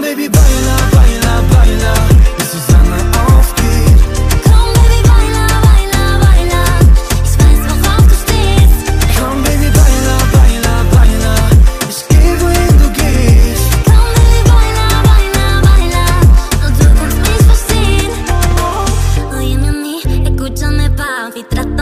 Baby, baila, baila, baila, bis die Sonne aufgeht. Komm, Baby, baila, baila, baila, ich weiß, worauf du stehst. Komm, Baby, baila, baila, baila, ich geh, wohin du gehst. Komm, Baby, baila, baila, baila, nur du kannst mich verstehen. Oye, mami, escúchame, papi, trata